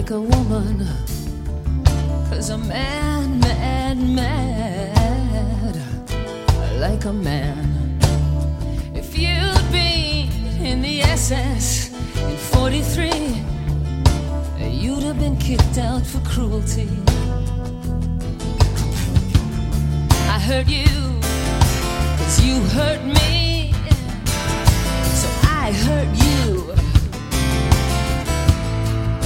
like a woman, 'cause a man, mad, mad like a man. If you'd been in the SS in 43, you'd have been kicked out for cruelty. I hurt you, 'cause you hurt me.